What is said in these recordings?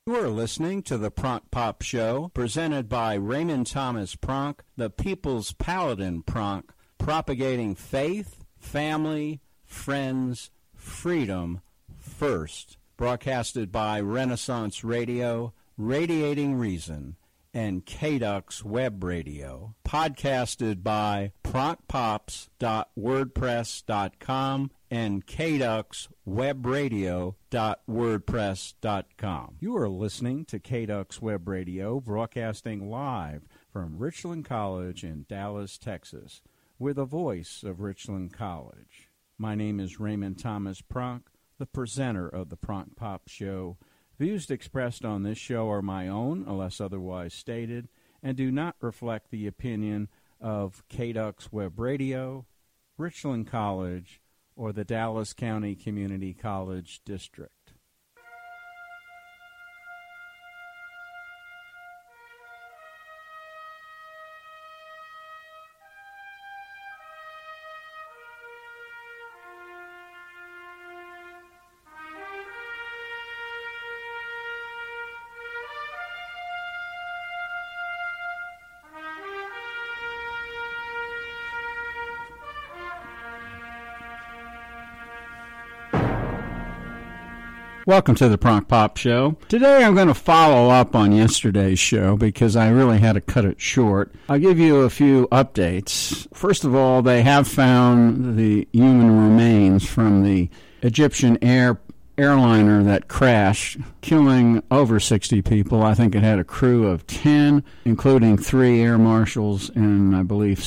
You are listening to the Pronk Pop Show, presented by Raymond Thomas Pronk, the People's Paladin Pronk, propagating faith, family, friends, freedom first. Broadcasted by Renaissance Radio, Radiating Reason, and KDUX Web Radio. Podcasted by pronkpops.wordpress.com and kduxwebradio.wordpress.com. You are listening to KDUX Web Radio, broadcasting live from Richland College in Dallas, Texas. We're the voice of Richland College. My name is Raymond Thomas Pronk, the presenter of the Pronk Pop Show. Views expressed on this show are my own, unless otherwise stated, and do not reflect the opinion of KDUX Web Radio, Richland College, or the Dallas County Community College District. Welcome to the Pronk Pop Show. Today I'm going to follow up on yesterday's show because I really had to cut it short. I'll give you a few updates. First of all, they have found the human remains from the Egyptian airliner that crashed, killing over 60 people. I think it had a crew of 10, including 3 air marshals and I believe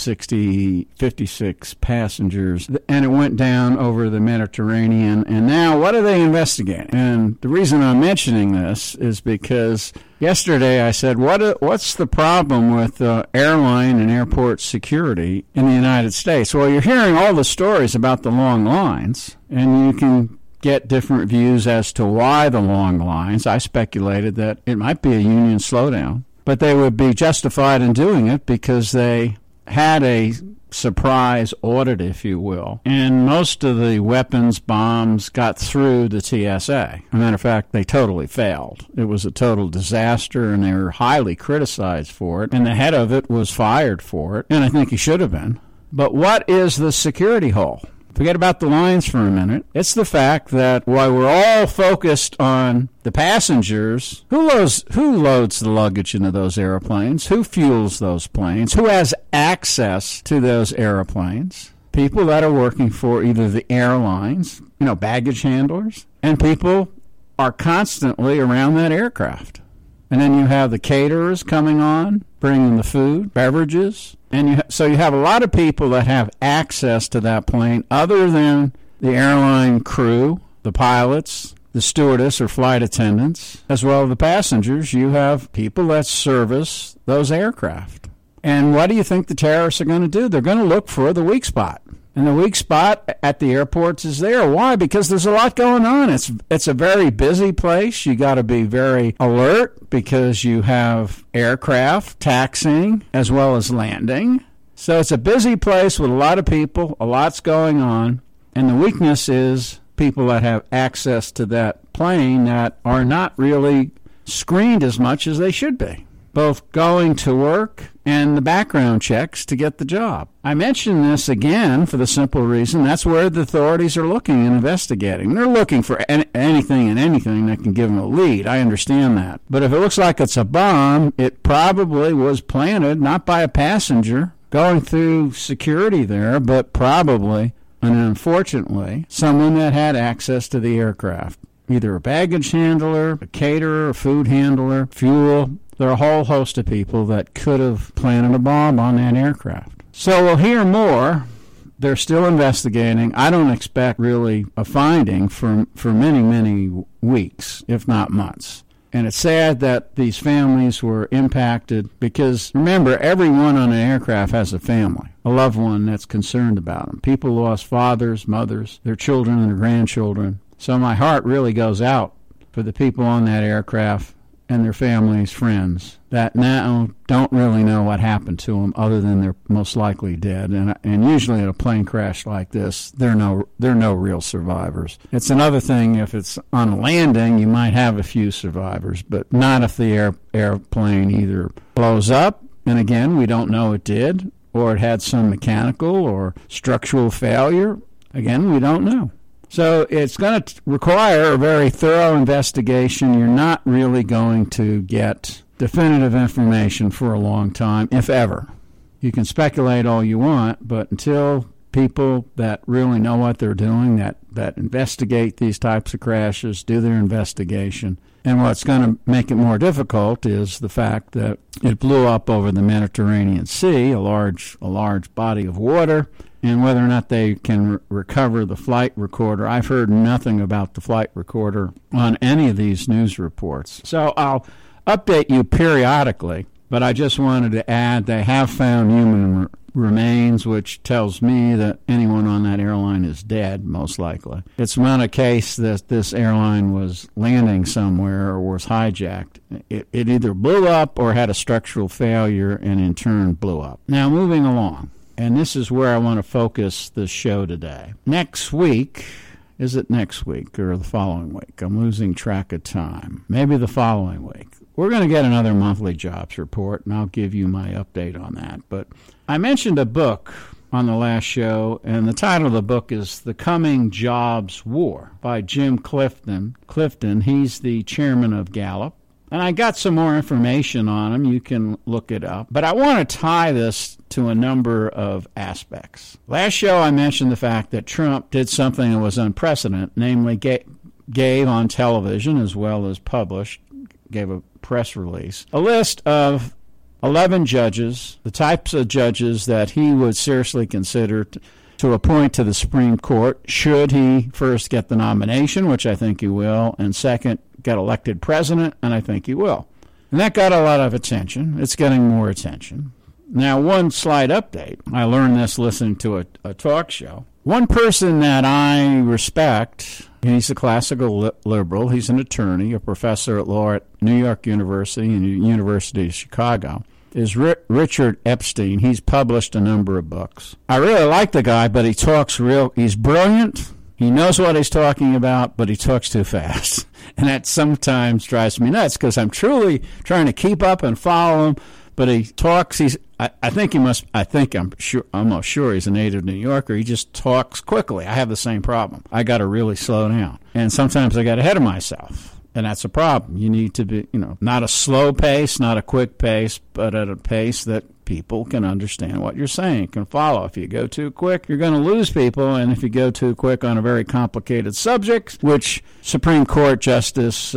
56 passengers. And it went down over the Mediterranean. And now what are they investigating? And the reason I'm mentioning this is because yesterday I said, what's the problem with airline and airport security in the United States? Well, you're hearing all the stories about the long lines, and you can get different views as to why the long lines. I speculated that it might be a union slowdown, but they would be justified in doing it because they had a surprise audit, if you will, and most of the weapons, bombs got through the TSA. As a matter of fact, they totally failed. It was a total disaster, and they were highly criticized for it, and the head of it was fired for it, and I think he should have been. But what is the security hole? Forget about the lines for a minute. It's the fact that while we're all focused on the passengers, who loads the luggage into those airplanes? Who fuels those planes? Who has access to those airplanes? People that are working for either the airlines, baggage handlers, and people are constantly around that aircraft. And then you have the caterers coming on, bringing the food, beverages. And so you have a lot of people that have access to that plane other than the airline crew, the pilots, the stewardess or flight attendants, as well as the passengers. You have people that service those aircraft. And what do you think the terrorists are going to do? They're going to look for the weak spot. And the weak spot at the airports is there. Why? Because there's a lot going on. It's a very busy place. You got to be very alert because you have aircraft taxiing as well as landing. So it's a busy place with a lot of people, a lot's going on. And the weakness is people that have access to that plane that are not really screened as much as they should be, both going to work and the background checks to get the job. I mention this again for the simple reason that's where the authorities are looking and investigating. They're looking for anything and anything that can give them a lead. I understand that. But if it looks like it's a bomb, it probably was planted not by a passenger going through security there, but probably, and unfortunately, someone that had access to the aircraft. Either a baggage handler, a caterer, a food handler, fuel. There are a whole host of people that could have planted a bomb on that aircraft. So we'll hear more. They're still investigating. I don't expect really a finding for many, many weeks, if not months. And it's sad that these families were impacted because, remember, everyone on an aircraft has a family, a loved one that's concerned about them. People lost fathers, mothers, their children, and their grandchildren. So my heart really goes out for the people on that aircraft and their families, friends, that now don't really know what happened to them other than they're most likely dead. And usually in a plane crash like this, there are no real survivors. It's another thing if it's on a landing, you might have a few survivors, but not if the airplane either blows up, and again, we don't know it did, or it had some mechanical or structural failure. Again, we don't know. So it's going to require a very thorough investigation. You're not really going to get definitive information for a long time, if ever. You can speculate all you want, but until people that really know what they're doing, that investigate these types of crashes, do their investigation. And what's going to make it more difficult is the fact that it blew up over the Mediterranean Sea, a large body of water, and whether or not they can recover the flight recorder. I've heard nothing about the flight recorder on any of these news reports. So I'll update you periodically, but I just wanted to add they have found human remains, which tells me that anyone on that airline is dead, most likely. It's not a case that this airline was landing somewhere or was hijacked. It either blew up or had a structural failure and in turn blew up. Now, moving along. And this is where I want to focus this show today. Next week, is it next week or the following week? I'm losing track of time. Maybe the following week. We're going to get another monthly jobs report, and I'll give you my update on that. But I mentioned a book on the last show, and the title of the book is The Coming Jobs War by Jim Clifton. He's the chairman of Gallup. And I got some more information on him. You can look it up. But I want to tie this to a number of aspects. Last show I mentioned the fact that Trump did something that was unprecedented, namely gave on television as well as published, gave a press release, a list of 11 judges, the types of judges that he would seriously consider to appoint to the Supreme Court should he first get the nomination, which I think he will, and second, get elected president, and I think he will. And that got a lot of attention. It's getting more attention. Now, one slight update. I learned this listening to a talk show. One person that I respect, he's a classical liberal. He's an attorney, a professor at law at New York University and the University of Chicago, is Richard Epstein. He's published a number of books. I really like the guy, but he's brilliant. He knows what he's talking about, but he talks too fast. And that sometimes drives me nuts because I'm truly trying to keep up and follow him, but he talks, I'm almost sure he's a native New Yorker. He just talks quickly. I have the same problem. I got to really slow down. And sometimes I get ahead of myself. And that's a problem. You need to be, not a slow pace, not a quick pace, but at a pace that people can understand what you're saying, can follow. If you go too quick, you're going to lose people. And if you go too quick on a very complicated subject, which Supreme Court decisions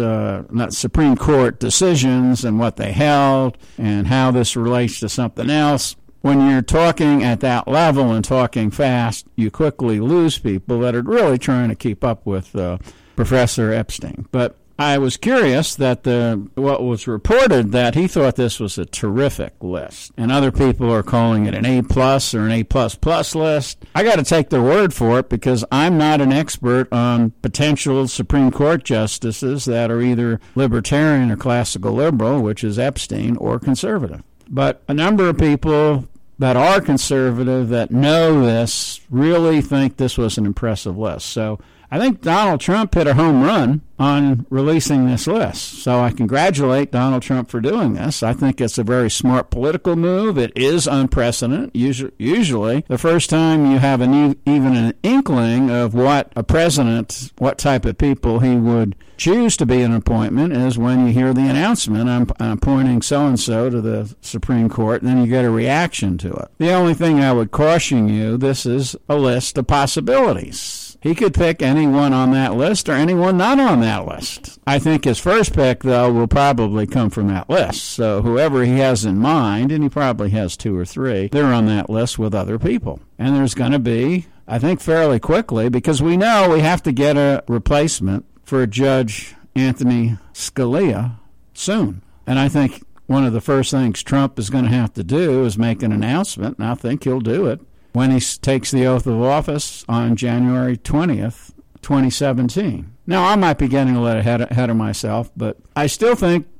and what they held and how this relates to something else, when you're talking at that level and talking fast, you quickly lose people that are really trying to keep up with Professor Epstein. But I was curious that what was reported that he thought this was a terrific list, and other people are calling it an A+ or an A++ list. I got to take their word for it because I'm not an expert on potential Supreme Court justices that are either libertarian or classical liberal, which is Epstein, or conservative. But a number of people that are conservative that know this really think this was an impressive list. So I think Donald Trump hit a home run on releasing this list. So I congratulate Donald Trump for doing this. I think it's a very smart political move. It is unprecedented. Usually, the first time you have even an inkling of what a president, what type of people he would choose to be an appointment is when you hear the announcement, I'm appointing so-and-so to the Supreme Court, and then you get a reaction to it. The only thing I would caution you, this is a list of possibilities. He could pick anyone on that list or anyone not on that list. I think his first pick, though, will probably come from that list. So whoever he has in mind, and he probably has 2 or 3, they're on that list with other people. And there's going to be, I think fairly quickly, because we know we have to get a replacement for Judge Anthony Scalia soon. And I think one of the first things Trump is going to have to do is make an announcement, and I think he'll do it, when he takes the oath of office on January 20th, 2017. Now, I might be getting a little ahead of myself, but I still think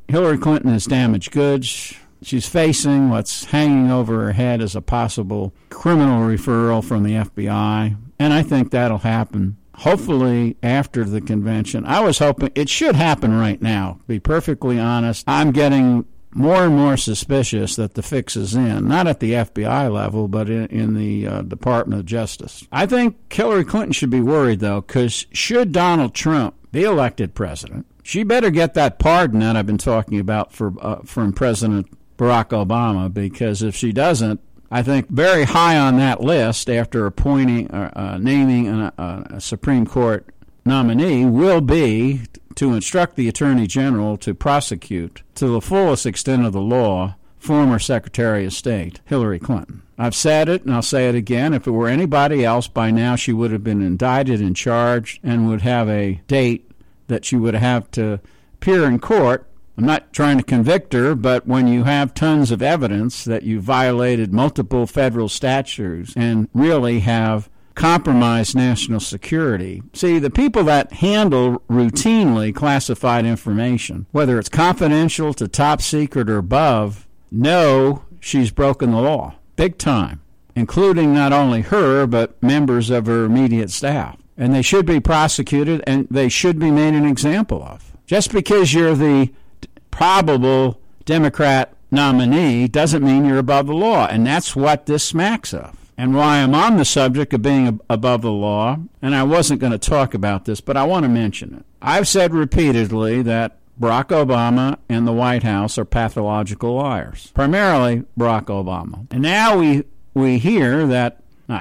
Hillary Clinton is damaged goods. She's facing what's hanging over her head as a possible criminal referral from the FBI, and I think that'll happen hopefully after the convention. I was hoping it should happen right now. Be perfectly honest, I'm getting more and more suspicious that the fix is in, not at the FBI level, but in the Department of Justice. I think Hillary Clinton should be worried, though, because should Donald Trump be elected president, she better get that pardon that I've been talking about from President Barack Obama, because if she doesn't, I think very high on that list after naming a Supreme Court nominee will be to instruct the Attorney General to prosecute to the fullest extent of the law former Secretary of State Hillary Clinton. I've said it, and I'll say it again. If it were anybody else, by now she would have been indicted and charged and would have a date that she would have to appear in court. I'm not trying to convict her, but when you have tons of evidence that you violated multiple federal statutes and really have compromised national security. See, the people that handle routinely classified information, whether it's confidential to top secret or above, know she's broken the law, big time, including not only her, but members of her immediate staff. And they should be prosecuted, and they should be made an example of. Just because you're the probable Democrat nominee doesn't mean you're above the law, and that's what this smacks of. And why I'm on the subject of being above the law, and I wasn't going to talk about this, but I want to mention it. I've said repeatedly that Barack Obama and the White House are pathological liars, primarily Barack Obama. And now we hear that,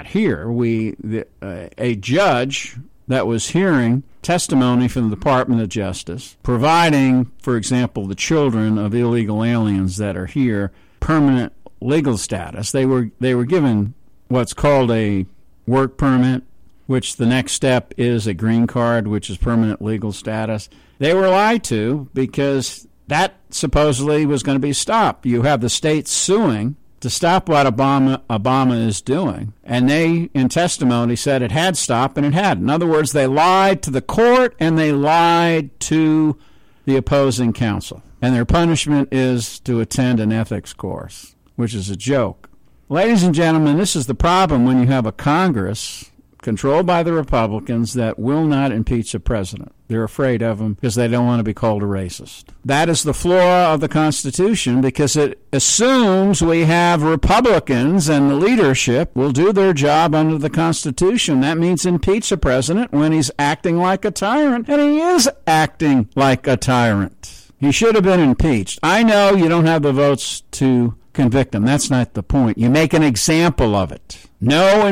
a judge that was hearing testimony from the Department of Justice, providing, for example, the children of illegal aliens that are here permanent legal status. They were given what's called a work permit, which the next step is a green card, which is permanent legal status. They were lied to because that supposedly was going to be stopped. You have the states suing to stop what Obama is doing, and they, in testimony, said it had stopped, and it hadn't. In other words, they lied to the court, and they lied to the opposing counsel. And their punishment is to attend an ethics course, which is a joke. Ladies and gentlemen, this is the problem when you have a Congress controlled by the Republicans that will not impeach a president. They're afraid of him because they don't want to be called a racist. That is the flaw of the Constitution because it assumes we have Republicans and the leadership will do their job under the Constitution. That means impeach a president when he's acting like a tyrant, and he is acting like a tyrant. He should have been impeached. I know you don't have the votes to convict him. That's not the point. You make an example of it. No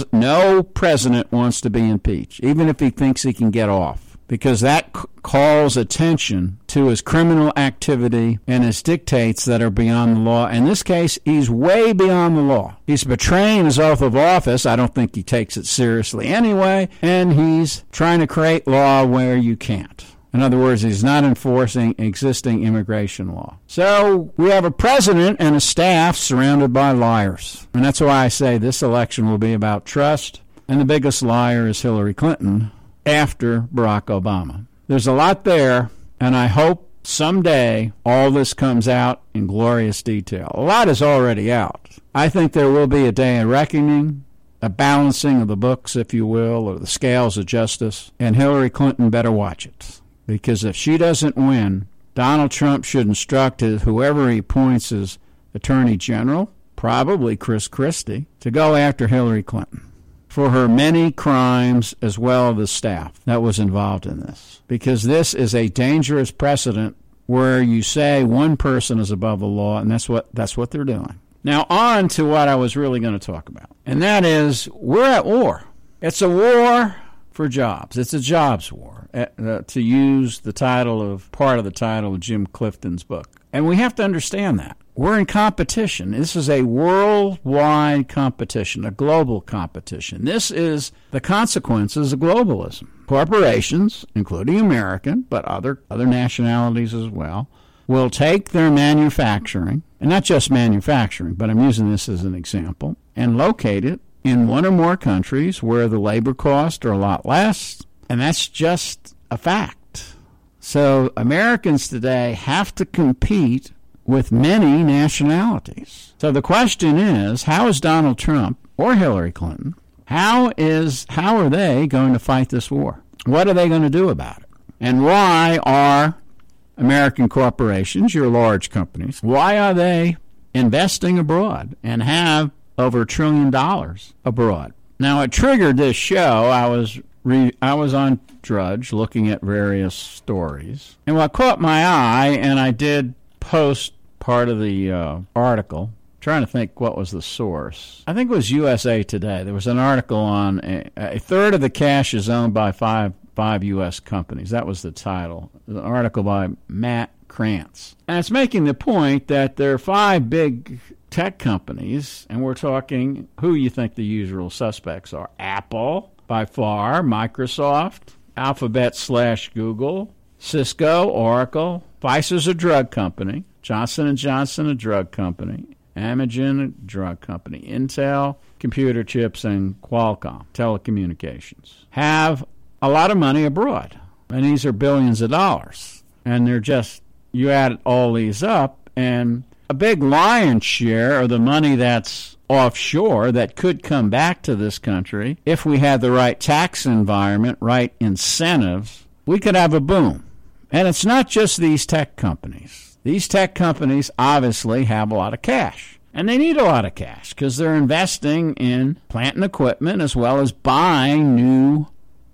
president wants to be impeached, even if he thinks he can get off, because that calls attention to his criminal activity and his dictates that are beyond the law. In this case, he's way beyond the law. He's betraying his oath of office. I don't think he takes it seriously anyway, and he's trying to create law where you can't. In other words, he's not enforcing existing immigration law. So we have a president and a staff surrounded by liars. And that's why I say this election will be about trust. And the biggest liar is Hillary Clinton after Barack Obama. There's a lot there, and I hope someday all this comes out in glorious detail. A lot is already out. I think there will be a day of reckoning, a balancing of the books, if you will, or the scales of justice. And Hillary Clinton better watch it. Because if she doesn't win, Donald Trump should instruct whoever he appoints as Attorney General, probably Chris Christie, to go after Hillary Clinton for her many crimes as well as the staff that was involved in this. Because this is a dangerous precedent where you say one person is above the law, and that's what they're doing. Now on to what I was really going to talk about, and that is we're at war. It's a war for jobs. It's a jobs war, to use part of the title of Jim Clifton's book. And we have to understand that. We're in competition. This is a worldwide competition, a global competition. This is the consequences of globalism. Corporations, including American, but other nationalities as well, will take their manufacturing, and not just manufacturing, but I'm using this as an example, and locate it in one or more countries where the labor costs are a lot less, and that's just a fact. So Americans today have to compete with many nationalities. So the question is, how is Donald Trump or Hillary Clinton, how are they going to fight this war? What are they going to do about it? And why are American corporations, your large companies, why are they investing abroad and have over $1 trillion abroad? Now, it triggered this show. I was on Drudge looking at various stories. And what caught my eye, and I did post part of the article, trying to think what was the source. I think it was USA Today. There was an article on a third of the cash is owned by five U.S. companies. That was the title. An article by Matt Krantz. And it's making the point that there are 5 big tech companies, and we're talking who you think the usual suspects are. Apple, by far, Microsoft, Alphabet/Google, Cisco, Oracle, Pfizer's a drug company, Johnson & Johnson, a drug company, Amgen, a drug company, Intel, computer chips, and Qualcomm, telecommunications, have a lot of money abroad. And these are billions of dollars. And they're just, you add all these up, and a big lion's share of the money that's offshore that could come back to this country, if we had the right tax environment, right incentives, we could have a boom. And it's not just these tech companies. These tech companies obviously have a lot of cash. And they need a lot of cash because they're investing in plant and equipment as well as buying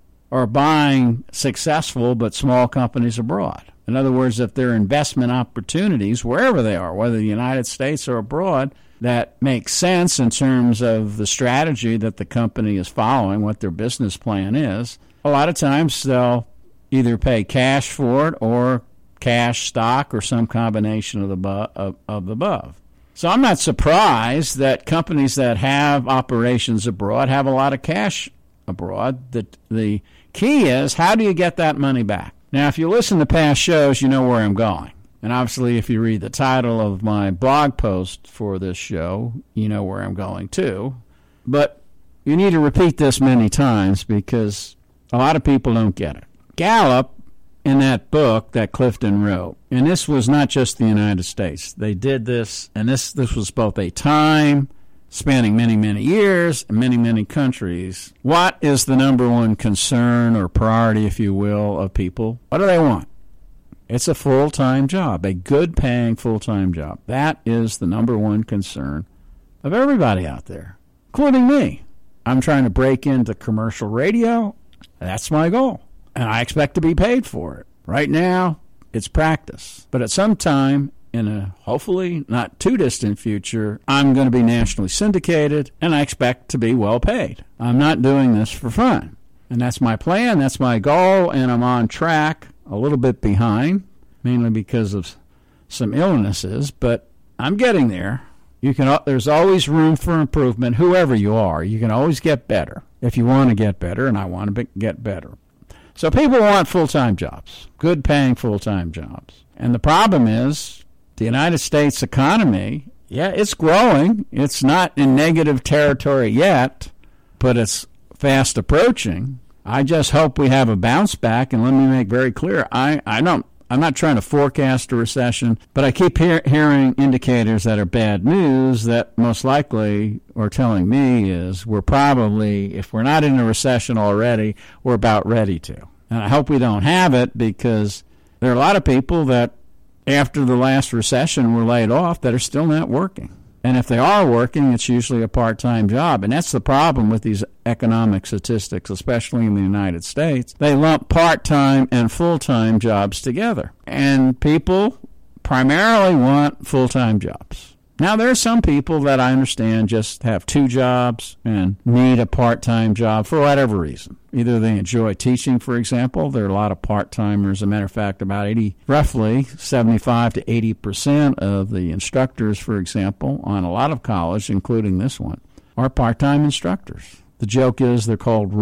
successful but small companies abroad. In other words, if there are investment opportunities wherever they are, whether the United States or abroad, that makes sense in terms of the strategy that the company is following, what their business plan is, a lot of times they'll either pay cash for it or cash, stock, or some combination of the above. So I'm not surprised that companies that have operations abroad have a lot of cash abroad. The key is, how do you get that money back? Now, if you listen to past shows, you know where I'm going. And obviously, if you read the title of my blog post for this show, you know where I'm going too. But you need to repeat this many times because a lot of people don't get it. Gallup, in that book that Clifton wrote, and this was not just the United States. They did this, and this was both a time spanning many, many years and many, many countries. What is the number one concern or priority, if you will, of people? What do they want? It's a full-time job, a good-paying full-time job. That is the number one concern of everybody out there, including me. I'm trying to break into commercial radio. That's my goal, and I expect to be paid for it. Right now, it's practice. But at some time, in a hopefully not too distant future, I'm going to be nationally syndicated, and I expect to be well paid. I'm not doing this for fun. And that's my plan, that's my goal, and I'm on track, a little bit behind, mainly because of some illnesses, but I'm getting there. There's always room for improvement, whoever you are. You can always get better if you want to get better, and I want to get better. So people want full-time jobs, good-paying full-time jobs. And the problem is, the United States economy, yeah, it's growing. It's not in negative territory yet, but it's fast approaching. I just hope we have a bounce back, and let me make very clear, I'm not trying to forecast a recession, but I keep hearing indicators that are bad news that most likely are telling me is we're probably, if we're not in a recession already, we're about ready to. And I hope we don't have it because there are a lot of people that after the last recession were laid off that are still not working. And if they are working, it's usually a part-time job. And that's the problem with these economic statistics, especially in the United States. They lump part-time and full-time jobs together. And people primarily want full-time jobs. Now, there are some people that I understand just have 2 jobs and need a part-time job for whatever reason. Either they enjoy teaching, for example. There are a lot of part-timers. As a matter of fact, roughly 75 to 80% of the instructors, for example, on a lot of colleges, including this one, are part-time instructors. The joke is they're called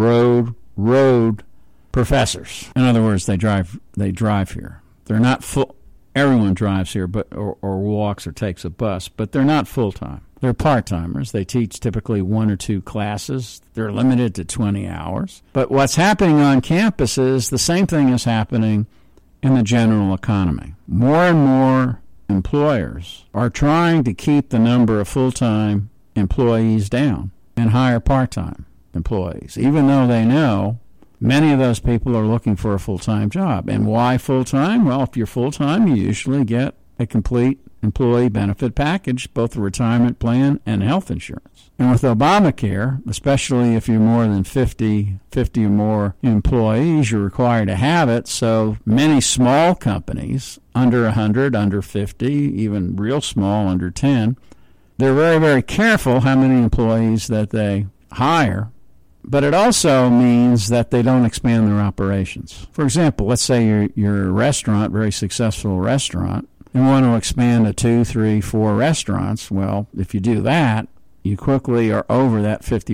road professors. In other words, they drive here. They're not full. Everyone drives here, or walks or takes a bus, but they're not full-time. They're part-timers. They teach typically 1 or 2 classes. They're limited to 20 hours. But what's happening on campus is the same thing is happening in the general economy. More and more employers are trying to keep the number of full-time employees down and hire part-time employees, even though they know many of those people are looking for a full-time job. And why full-time? Well, if you're full-time, you usually get a complete employee benefit package, both a retirement plan and health insurance. And with Obamacare, especially if you're more than 50 or more employees, you're required to have it. So many small companies, under 100, under 50, even real small, under 10, they're very, very careful how many employees that they hire. But it also means that they don't expand their operations. For example, let's say you're a restaurant, very successful restaurant, and want to expand to 2, 3, 4 restaurants. Well, if you do that, you quickly are over that 50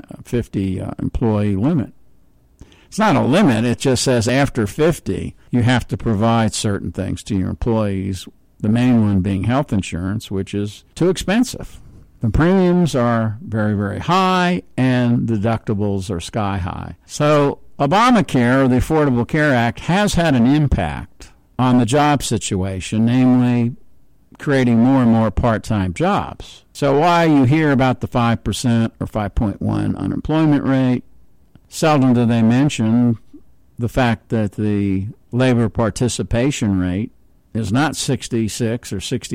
employee limit. It's not a limit. It just says after 50, you have to provide certain things to your employees, the main one being health insurance, which is too expensive. The premiums are very, very high, and deductibles are sky high. So Obamacare, or the Affordable Care Act, has had an impact on the job situation, namely creating more and more part-time jobs. So while you hear about the 5% or 5.1 unemployment rate, seldom do they mention the fact that the labor participation rate is not 66 or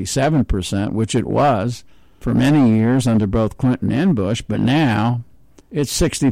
67%, which it was for many years under both Clinton and Bush, but now it's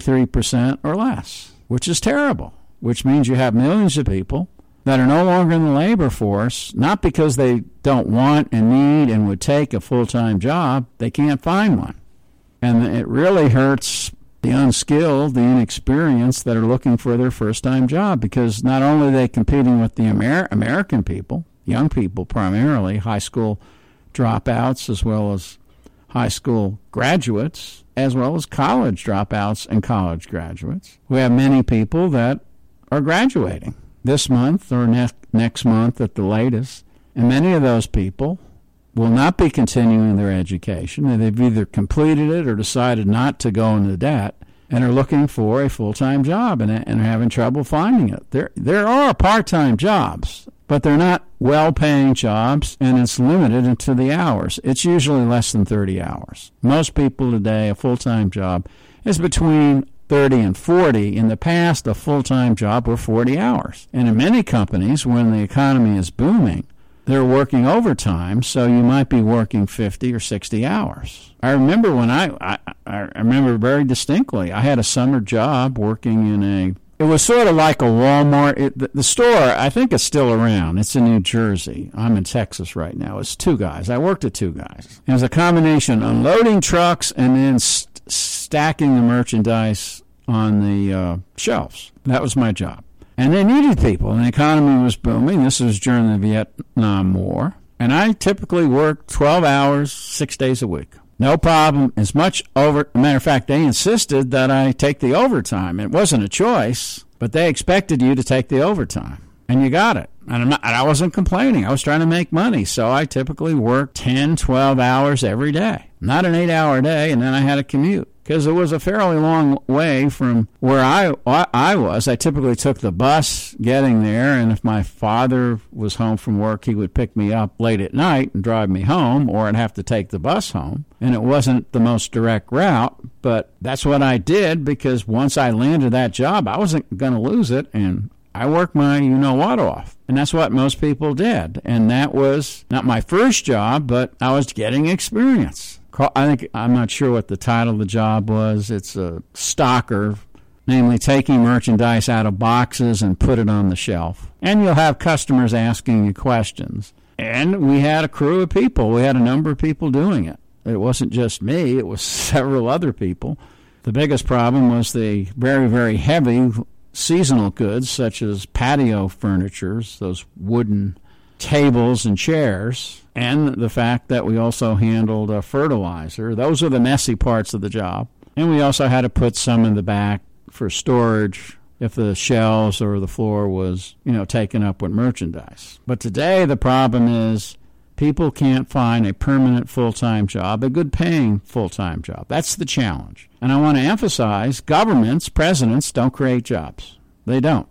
63% or less, which is terrible, which means you have millions of people that are no longer in the labor force, not because they don't want and need and would take a full-time job. They can't find one. And it really hurts the unskilled, the inexperienced that are looking for their first-time job, because not only are they competing with the American people, young people primarily, high school dropouts as well as high school graduates, as well as college dropouts and college graduates. We have many people that are graduating this month or next month at the latest, and many of those people will not be continuing their education, and they've either completed it or decided not to go into debt and are looking for a full-time job and are having trouble finding it. There are part-time jobs, but they're not well-paying jobs, and it's limited to the hours. It's usually less than 30 hours. Most people today, a full-time job is between 30 and 40. In the past, a full-time job were 40 hours. And in many companies, when the economy is booming, they're working overtime, so you might be working 50 or 60 hours. I remember when I remember very distinctly, I had a summer job working in it was sort of like a Walmart. The store, I think it's still around. It's in New Jersey. I'm in Texas right now. It's 2 guys. I worked at 2 guys. It was a combination unloading trucks and then stacking the merchandise on the shelves. That was my job. And they needed people, and the economy was booming. This was during the Vietnam War. And I typically worked 12 hours, 6 days a week. No problem. As much over. Matter of fact, they insisted that I take the overtime. It wasn't a choice, but they expected you to take the overtime. And you got it. And I wasn't complaining. I was trying to make money. So I typically worked 10, 12 hours every day. Not an 8-hour day, and then I had a commute. Because it was a fairly long way from where I was. I typically took the bus getting there, and if my father was home from work, he would pick me up late at night and drive me home, or I'd have to take the bus home. And it wasn't the most direct route, but that's what I did, because once I landed that job, I wasn't going to lose it, and I worked my you-know-what off. And that's what most people did. And that was not my first job, but I was getting experience. I'm not sure what the title of the job was. It's a stocker, namely taking merchandise out of boxes and put it on the shelf. And you'll have customers asking you questions. And we had a crew of people. We had a number of people doing it. It wasn't just me. It was several other people. The biggest problem was the very, very heavy seasonal goods, such as patio furnitures, those wooden tables and chairs, and the fact that we also handled fertilizer. Those are the messy parts of the job. And we also had to put some in the back for storage if the shelves or the floor was, taken up with merchandise. But today the problem is people can't find a permanent full-time job, a good-paying full-time job. That's the challenge. And I want to emphasize, governments, presidents don't create jobs. They don't.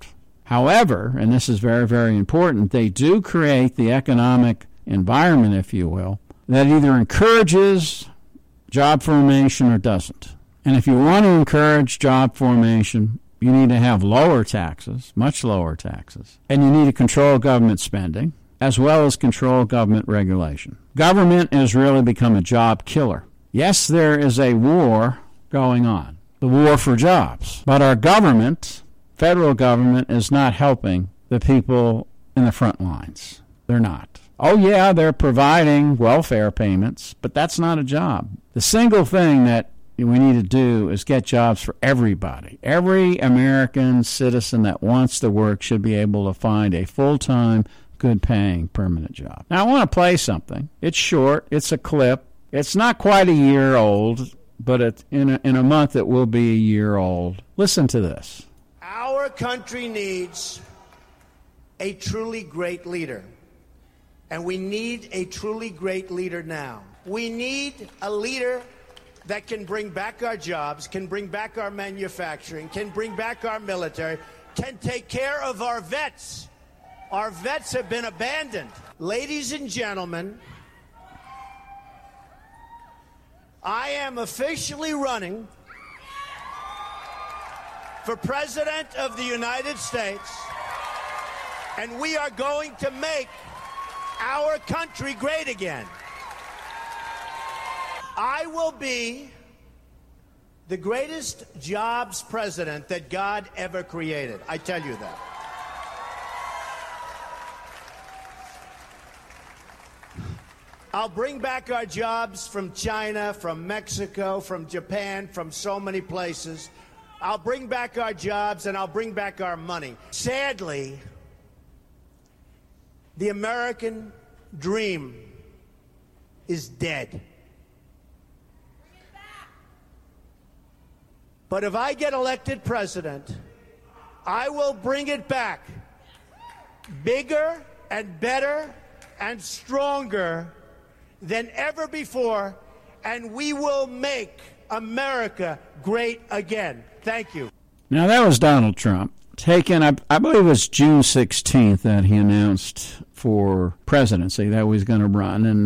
However, and this is very, very important, they do create the economic environment, if you will, that either encourages job formation or doesn't. And if you want to encourage job formation, you need to have lower taxes, much lower taxes, and you need to control government spending as well as control government regulation. Government has really become a job killer. Yes, there is a war going on, the war for jobs, but our government, federal government, is not helping the people in the front lines. They're not. Oh, yeah, they're providing welfare payments, but that's not a job. The single thing that we need to do is get jobs for everybody. Every American citizen that wants to work should be able to find a full-time, good-paying, permanent job. Now, I want to play something. It's short. It's a clip. It's not quite a year old, but in a month it will be a year old. Listen to this. Our country needs a truly great leader. And we need a truly great leader now. We need a leader that can bring back our jobs, can bring back our manufacturing, can bring back our military, can take care of our vets. Our vets have been abandoned. Ladies and gentlemen, I am officially running for President of the United States, and we are going to make our country great again. I will be the greatest jobs president that God ever created. I tell you that. I'll bring back our jobs from China, from Mexico, from Japan, from so many places. I'll bring back our jobs and I'll bring back our money. Sadly, the American dream is dead. But if I get elected president, I will bring it back bigger and better and stronger than ever before, and we will make America great again. Thank you. Now, that was Donald Trump. I believe it was June 16th that he announced for presidency that he was going to run, and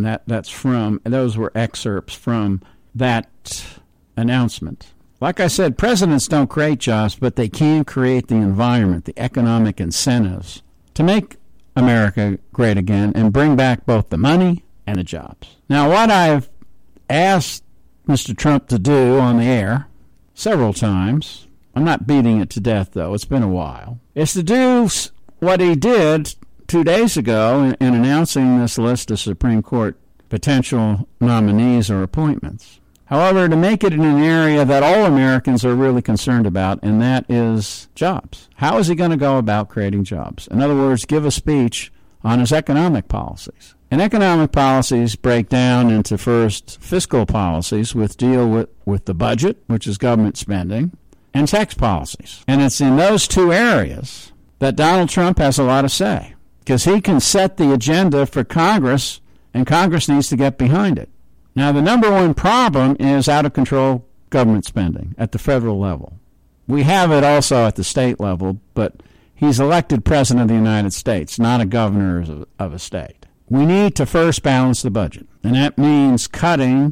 those were excerpts from that announcement. Like I said, presidents don't create jobs, but they can create the environment, the economic incentives to make America great again and bring back both the money and the jobs. Now, what I've asked Mr. Trump to do on the air several times, I'm not beating it to death, though, it's been a while, is to do what he did 2 days ago in announcing this list of Supreme Court potential nominees or appointments. However, to make it in an area that all Americans are really concerned about, and that is jobs. How is he going to go about creating jobs? In other words, give a speech on his economic policies. And economic policies break down into, first, fiscal policies, which deal with the budget, which is government spending, and tax policies. And it's in those two areas that Donald Trump has a lot to say, because he can set the agenda for Congress, and Congress needs to get behind it. Now, the number one problem is out-of-control government spending at the federal level. We have it also at the state level, but he's elected president of the United States, not a governor of a state. We need to first balance the budget, and that means cutting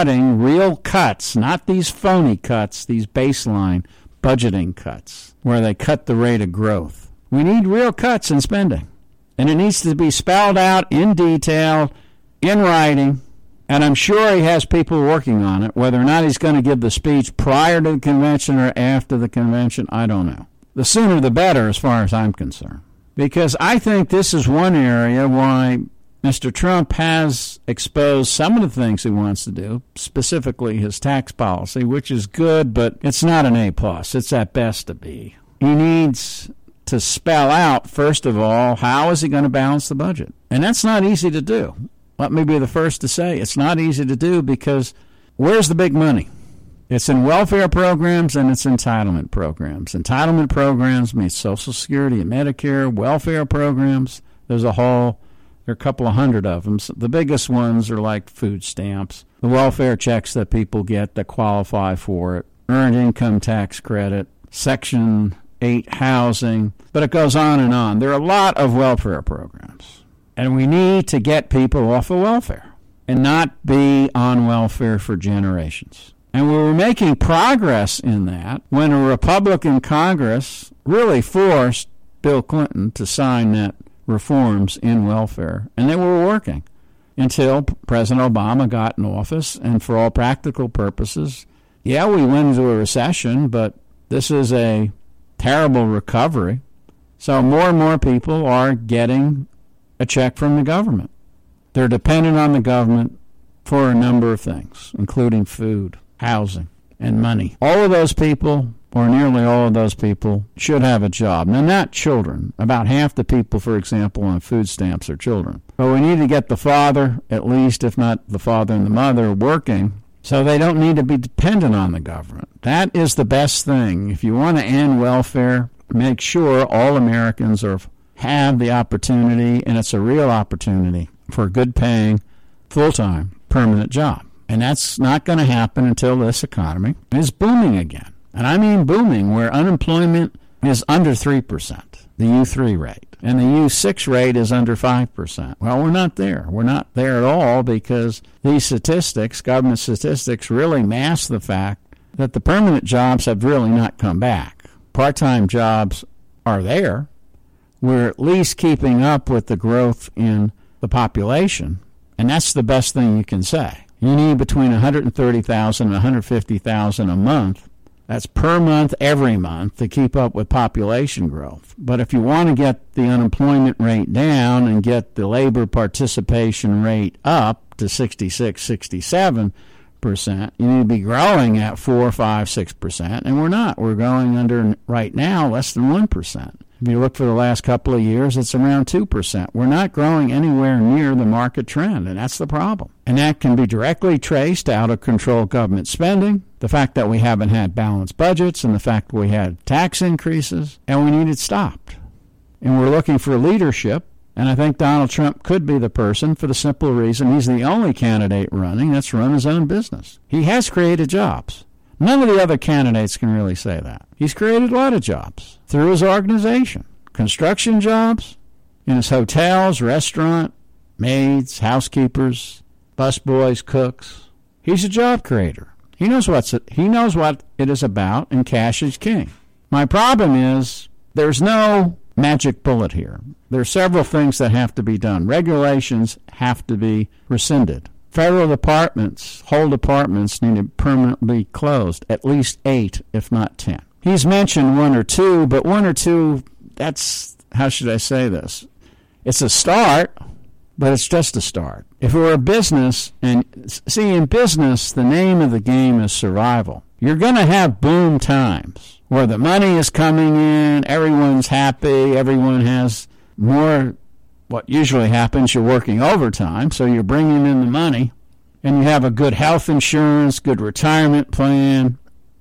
real cuts, not these phony cuts, these baseline budgeting cuts, where they cut the rate of growth. We need real cuts in spending, and it needs to be spelled out in detail, in writing, and I'm sure he has people working on it. Whether or not he's going to give the speech prior to the convention or after the convention, I don't know. The sooner the better as far as I'm concerned. Because I think this is one area why Mr. Trump has exposed some of the things he wants to do, specifically his tax policy, which is good, but it's not an A+. It's at best a B. He needs to spell out, first of all, how is he going to balance the budget? And that's not easy to do. Let me be the first to say it's not easy to do, because where's the big money? It's in welfare programs and it's entitlement programs. Entitlement programs mean Social Security and Medicare. Welfare programs, there are a couple of hundred of them. So the biggest ones are like food stamps, the welfare checks that people get that qualify for it, earned income tax credit, Section 8 housing, but it goes on and on. There are a lot of welfare programs, and we need to get people off of welfare and not be on welfare for generations. And we were making progress in that when a Republican Congress really forced Bill Clinton to sign that reforms in welfare, and they were working until President Obama got in office, and for all practical purposes, yeah, we went into a recession, but this is a terrible recovery. So more and more people are getting a check from the government. They're dependent on the government for a number of things, including food, housing, and money. All of those people, or nearly all of those people, should have a job. Now, not children. About half the people, for example, on food stamps are children. But we need to get the father, at least, if not the father and the mother, working so they don't need to be dependent on the government. That is the best thing. If you want to end welfare, make sure all Americans have the opportunity, and it's a real opportunity, for a good-paying, full-time, permanent job. And that's not going to happen until this economy is booming again. And I mean booming, where unemployment is under 3%, the U3 rate, and the U6 rate is under 5%. Well, we're not there. We're not there at all because these statistics, government statistics, really mask the fact that the permanent jobs have really not come back. Part-time jobs are there. We're at least keeping up with the growth in the population, and that's the best thing you can say. You need between 130,000 and 150,000 a month. That's per month, every month, to keep up with population growth. But if you want to get the unemployment rate down and get the labor participation rate up to 66, 67%, you need to be growing at 4, 5, 6%, and we're not. We're growing under, right now, less than 1%. If you look for the last couple of years, it's around 2%. We're not growing anywhere near the market trend, and that's the problem. And that can be directly traced to out-of-control government spending, the fact that we haven't had balanced budgets, and the fact we had tax increases, and we need it stopped. And we're looking for leadership, and I think Donald Trump could be the person for the simple reason he's the only candidate running that's run his own business. He has created jobs. None of the other candidates can really say that. He's created a lot of jobs through his organization. Construction jobs in his hotels, restaurant, maids, housekeepers, busboys, cooks. He's a job creator. He knows what it is about, and cash is king. My problem is there's no magic bullet here. There are several things that have to be done. Regulations have to be rescinded. Federal departments, whole departments, need to permanently closed, at least 8, if not 10. He's mentioned 1 or 2, but 1 or 2, that's, how should I say this? It's a start, but it's just a start. If it were a business, and see, in business, the name of the game is survival. You're going to have boom times where the money is coming in, everyone's happy, everyone has more. What usually happens, you're working overtime, so you're bringing in the money, and you have a good health insurance, good retirement plan.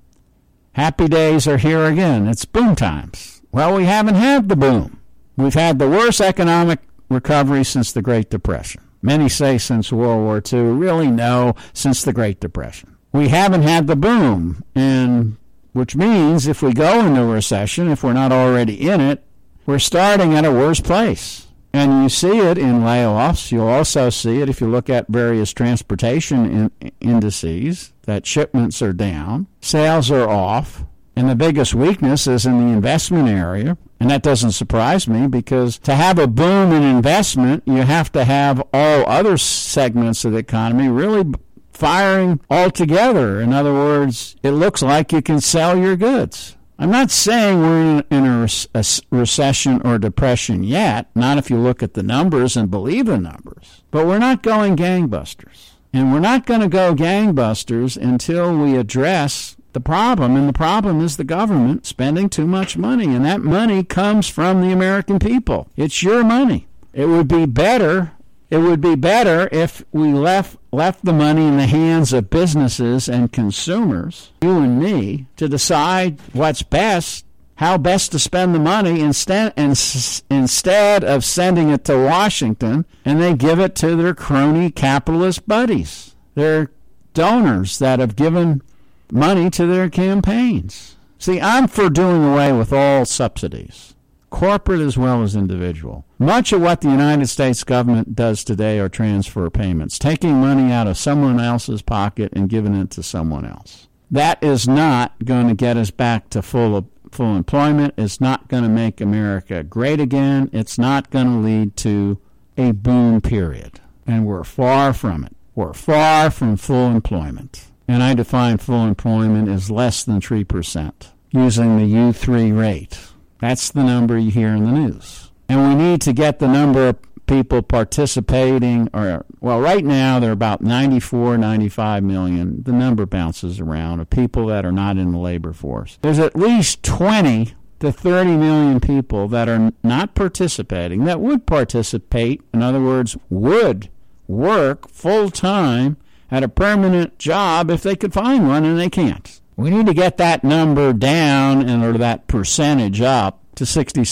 Happy days are here again. It's boom times. Well, we haven't had the boom. We've had the worst economic recovery since the Great Depression. Many say since World War II. Really, no, since the Great Depression. We haven't had the boom, and which means if we go into a recession, if we're not already in it, we're starting at a worse place. And you see it in layoffs. You'll also see it if you look at various transportation indices, that shipments are down, sales are off, and the biggest weakness is in the investment area. And that doesn't surprise me because to have a boom in investment, you have to have all other segments of the economy really firing all together. In other words, it looks like you can sell your goods. I'm not saying we're in a recession or depression yet, not if you look at the numbers and believe the numbers. But we're not going gangbusters. And we're not going to go gangbusters until we address the problem. And the problem is the government spending too much money. And that money comes from the American people. It's your money. It would be better if we left the money in the hands of businesses and consumers, you and me, to decide what's best, how best to spend the money instead of sending it to Washington, and they give it to their crony capitalist buddies, their donors that have given money to their campaigns. See, I'm for doing away with all subsidies, corporate as well as individual. Much of what the United States government does today are transfer payments, taking money out of someone else's pocket and giving it to someone else. That is not going to get us back to full employment. It's not going to make America great again. It's not going to lead to a boom period. And we're far from it. We're far from full employment. And I define full employment as less than 3%, using the U3 rate. That's the number you hear in the news. And we need to get the number of people participating, right now there are about 94, 95 million. The number bounces around of people that are not in the labor force. There's at least 20 to 30 million people that are not participating, that would participate, in other words, would work full-time at a permanent job if they could find one, and they can't. We need to get that number down, or that percentage up, to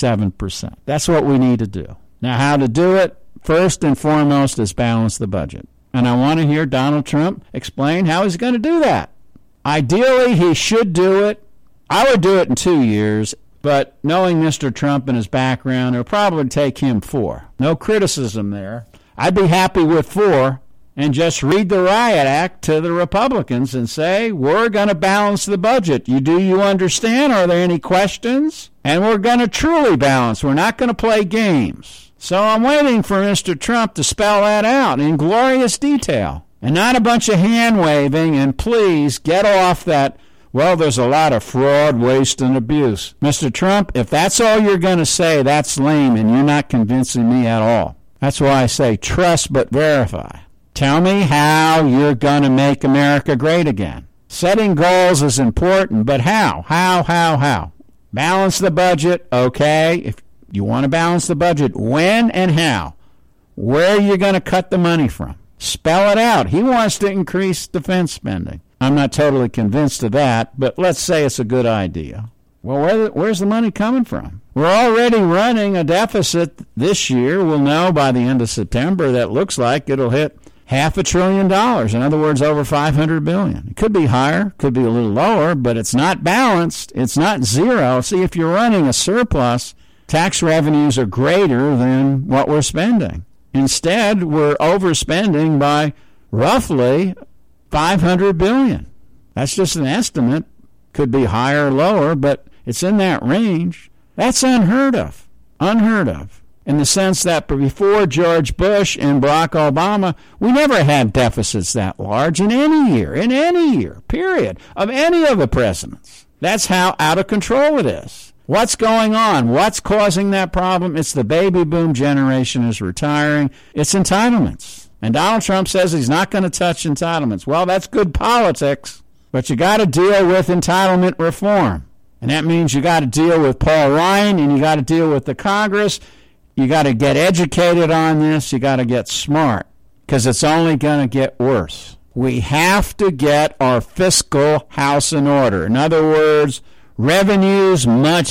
67%. That's what we need to do. Now, how to do it? First and foremost is balance the budget. And I want to hear Donald Trump explain how he's going to do that. Ideally, he should do it. I would do it in 2 years, but knowing Mr. Trump and his background, it'll probably take him 4. No criticism there. I'd be happy with 4 and just read the riot act to the Republicans and say, we're going to balance the budget. Do you understand? Are there any questions? And we're going to truly balance. We're not going to play games. So I'm waiting for Mr. Trump to spell that out in glorious detail, and not a bunch of hand-waving, and please get off that, well, there's a lot of fraud, waste, and abuse. Mr. Trump, if that's all you're going to say, that's lame, and you're not convincing me at all. That's why I say trust but verify. Tell me how you're going to make America great again. Setting goals is important, but how? How? Balance the budget, okay. If you want to balance the budget, when and how? Where are you going to cut the money from? Spell it out. He wants to increase defense spending. I'm not totally convinced of that, but let's say it's a good idea. Well, where's the money coming from? We're already running a deficit this year. We'll know by the end of September that looks like it'll hit $500 billion. In other words, over $500 billion. It could be higher, could be a little lower, but it's not balanced. It's not zero. See, if you're running a surplus, tax revenues are greater than what we're spending. Instead, we're overspending by roughly $500 billion. That's just an estimate. Could be higher or lower, but it's in that range. That's unheard of. Unheard of. In the sense that before George Bush and Barack Obama, we never had deficits that large in any year, period, of any of the presidents. That's how out of control it is. What's going on? What's causing that problem? It's the baby boom generation is retiring. It's entitlements. And Donald Trump says he's not going to touch entitlements. Well, that's good politics, but you got to deal with entitlement reform. And that means you got to deal with Paul Ryan, and you got to deal with the Congress. You got to get educated on this. You got to get smart, because it's only going to get worse. We have to get our fiscal house in order. In other words, revenues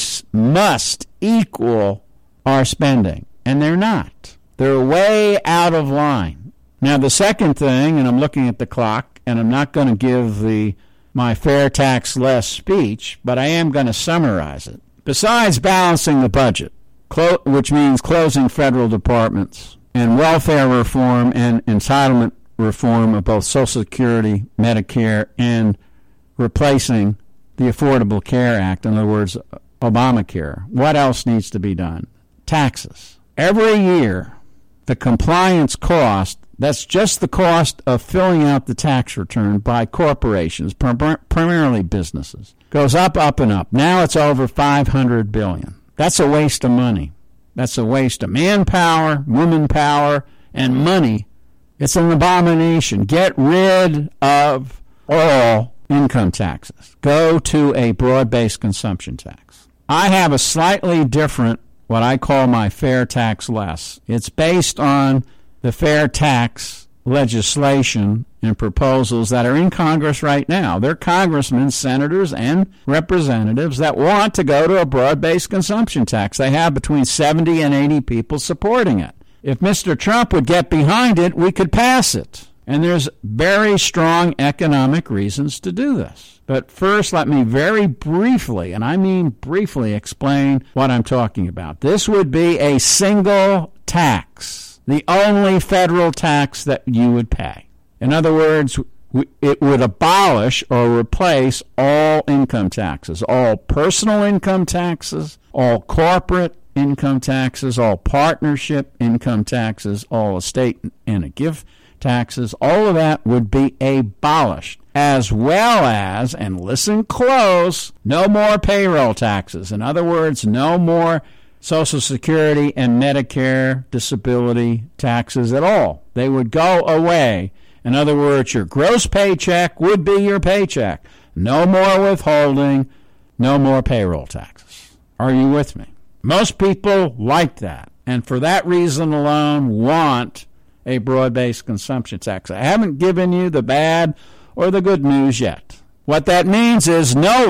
must equal our spending, and they're not. They're way out of line. Now, the second thing, and I'm looking at the clock, and I'm not going to give my fair tax less speech, but I am going to summarize it. Besides balancing the budget, which means closing federal departments, and welfare reform and entitlement reform of both Social Security, Medicare, and replacing the Affordable Care Act, in other words, Obamacare. What else needs to be done? Taxes. Every year, the compliance cost, that's just the cost of filling out the tax return by corporations, primarily businesses, goes up, and up. Now it's over $500 billion. That's a waste of money. That's a waste of manpower, woman power, and money. It's an abomination. Get rid of all income taxes. Go to a broad-based consumption tax. I have a slightly different, what I call my fair tax less. It's based on the fair tax legislation and proposals that are in Congress right now. They're congressmen, senators, and representatives that want to go to a broad-based consumption tax. They have between 70 and 80 people supporting it. If Mr. Trump would get behind it, we could pass it. And there's very strong economic reasons to do this. But first, let me very briefly, and I mean briefly, explain what I'm talking about. This would be a single tax, the only federal tax that you would pay. In other words, it would abolish or replace all income taxes, all personal income taxes, all corporate income taxes, all partnership income taxes, all estate and a gift taxes. All of that would be abolished, as well as, and listen close, no more payroll taxes. In other words, no more Social Security and Medicare disability taxes at all. They would go away. In other words, your gross paycheck would be your paycheck. No more withholding, no more payroll taxes. Are you with me? Most people like that, and for that reason alone want a broad-based consumption tax. I haven't given you the bad or the good news yet. What that means is no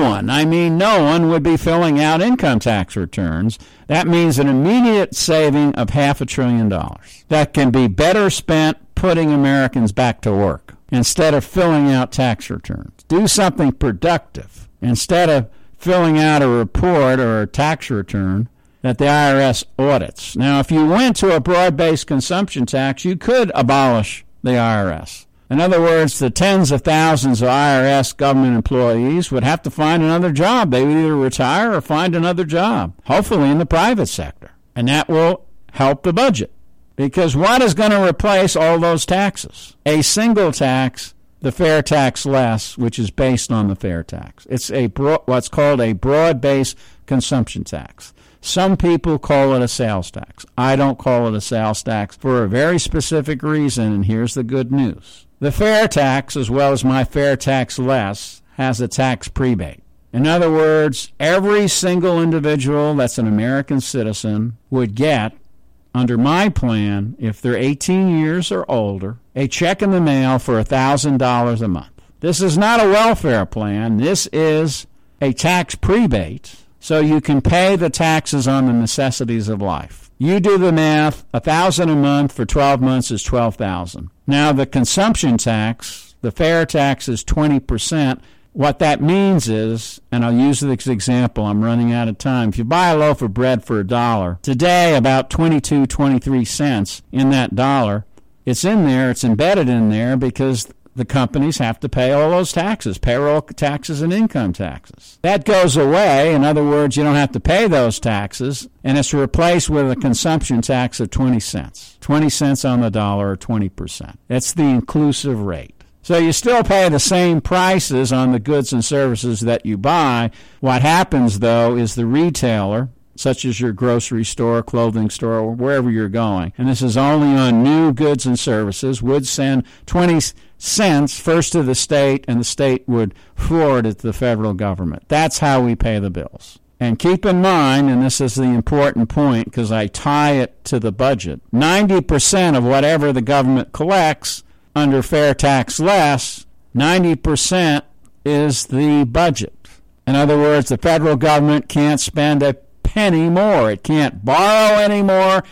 one would be filling out income tax returns. That means an immediate saving of $500 billion that can be better spent putting Americans back to work instead of filling out tax returns. Do something productive instead of filling out a report or a tax return that the IRS audits. Now, if you went to a broad-based consumption tax, you could abolish the IRS. In other words, the tens of thousands of IRS government employees would have to find another job. They would either retire or find another job, hopefully in the private sector. And that will help the budget. Because what is going to replace all those taxes? A single tax, the fair tax less, which is based on the fair tax. It's what's called a broad-based consumption tax. Some people call it a sales tax. I don't call it a sales tax for a very specific reason, and here's the good news. The fair tax, as well as my fair tax less, has a tax prebate. In other words, every single individual that's an American citizen would get, under my plan, if they're 18 years or older, a check in the mail for $1,000 a month. This is not a welfare plan. This is a tax prebate, so you can pay the taxes on the necessities of life. You do the math, $1,000 a month for 12 months is $12,000. Now, the consumption tax, the fair tax is 20%. What that means is, and I'll use this example, I'm running out of time. If you buy a loaf of bread for $1, today about 23 cents in that dollar, it's in there, it's embedded in there because the companies have to pay all those taxes, payroll taxes and income taxes. That goes away. In other words, you don't have to pay those taxes, and it's replaced with a consumption tax of 20 cents. 20 cents on the dollar, or 20%. That's the inclusive rate. So you still pay the same prices on the goods and services that you buy. What happens, though, is the retailer, such as your grocery store, clothing store, or wherever you're going, and this is only on new goods and services, would send 20 cents first to the state, and the state would forward it to the federal government. That's how we pay the bills. And keep in mind, and this is the important point because I tie it to the budget, 90% of whatever the government collects under fair tax less, 90% is the budget. In other words, the federal government can't spend a penny more. It can't borrow anymore.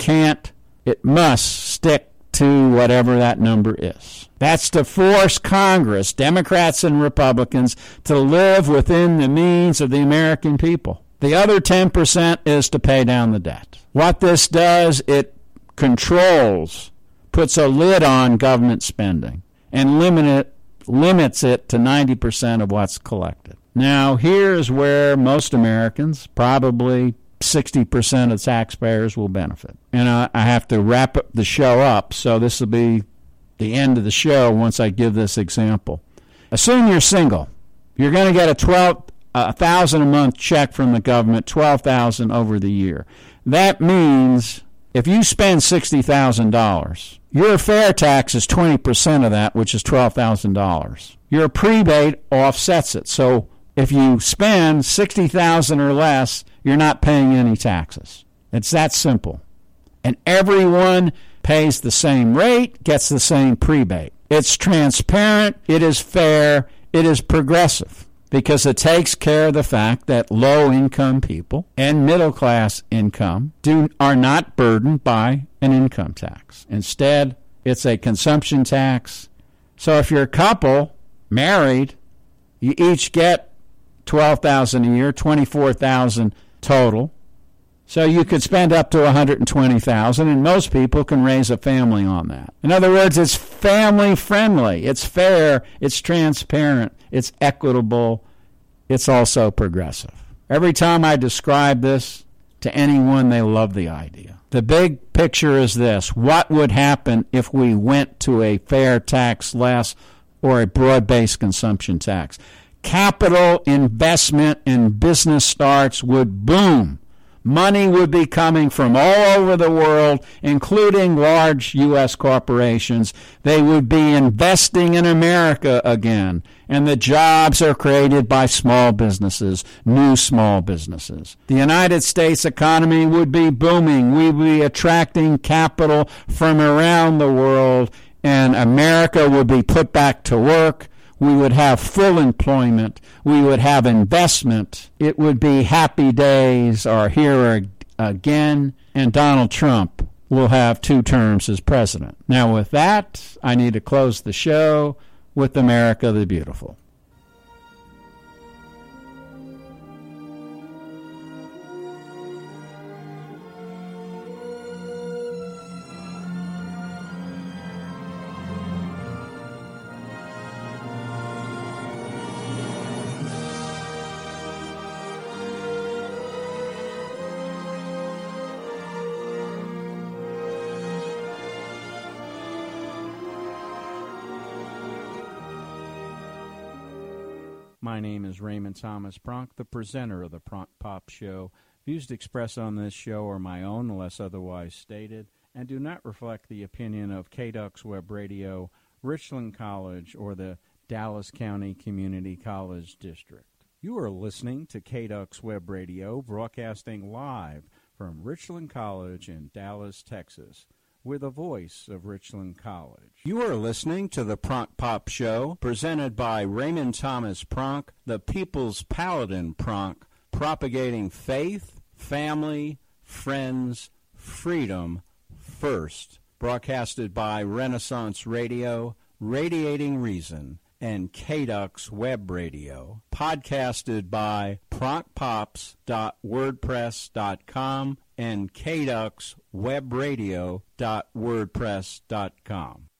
It must stick to whatever that number is. That's to force Congress, Democrats and Republicans, to live within the means of the American people. The other 10% is to pay down the debt. What this does, it controls, puts a lid on government spending and limits it to 90% of what's collected. Now, here's where most Americans, probably 60% of taxpayers, will benefit. And I have to wrap up the show up, so this will be the end of the show once I give this example. Assume you're single. You're going to get a $1,000 a month check from the government, $12,000 over the year. That means if you spend $60,000, your fair tax is 20% of that, which is $12,000. Your prebate offsets it. So if you spend $60,000 or less, you're not paying any taxes. It's that simple. And everyone pays the same rate, gets the same prebate. It's transparent, it is fair, it is progressive, because it takes care of the fact that low-income people and middle-class income are not burdened by an income tax. Instead, It's a consumption tax. So if you're a couple, married, you each get $12,000 a year, $24,000 total. So you could spend up to $120,000, and most people can raise a family on that. In other words, it's family friendly. It's fair. It's transparent. It's equitable. It's also progressive. Every time I describe this to anyone, they love the idea. The big picture is this. What would happen if we went to a fair tax less or a broad-based consumption tax? Capital investment and business starts would boom. Money would be coming from all over the world, including large U.S. corporations. They would be investing in America again. And the jobs are created by small businesses, new small businesses. The United States economy would be booming. We would be attracting capital from around the world, and America would be put back to work. We would have full employment. We would have investment. It would be happy days are here again, and Donald Trump will have 2 terms as president. Now, with that, I need to close the show with America the Beautiful. My name is Raymond Thomas Pronk, the presenter of the Pronk Pop Show. Views expressed on this show are my own, unless otherwise stated, and do not reflect the opinion of KDUX Web Radio, Richland College, or the Dallas County Community College District. You are listening to KDUX Web Radio, broadcasting live from Richland College in Dallas, Texas. We're the voice of Richland College. You are listening to the Pronk Pop Show, presented by Raymond Thomas Pronk, the People's Paladin Pronk, propagating faith, family, friends, freedom first. Broadcasted by Renaissance Radio, Radiating Reason, and KDUX Web Radio. Podcasted by pronkpops.wordpress.com and kduxwebradio.wordpress.com.